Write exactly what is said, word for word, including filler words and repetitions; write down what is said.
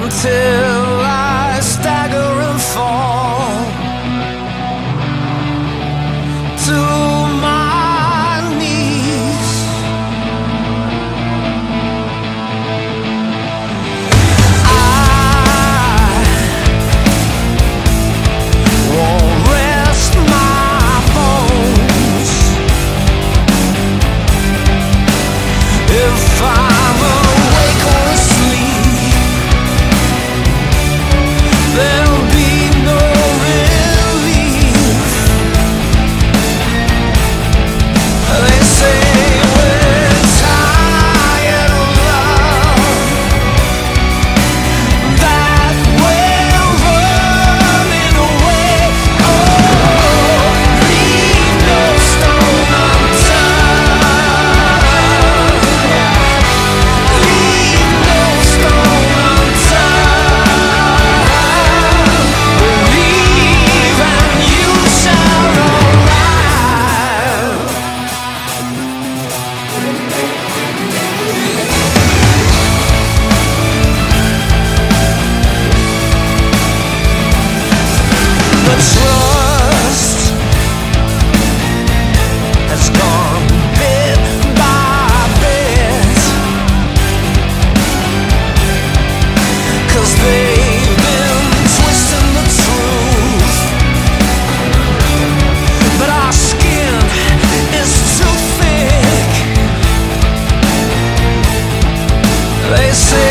until I stagger and fall to my knees. I won't rest my bones if I'm awake or asleep. There'll be no relief. They say we're tired of love, that we're running away. Oh, leave no stone unturned. Leave no stone unturned. Believe and you shall arrive. The trust has gone bit by bit, 'cause they've been twisting the truth. But our skin is too thick. They say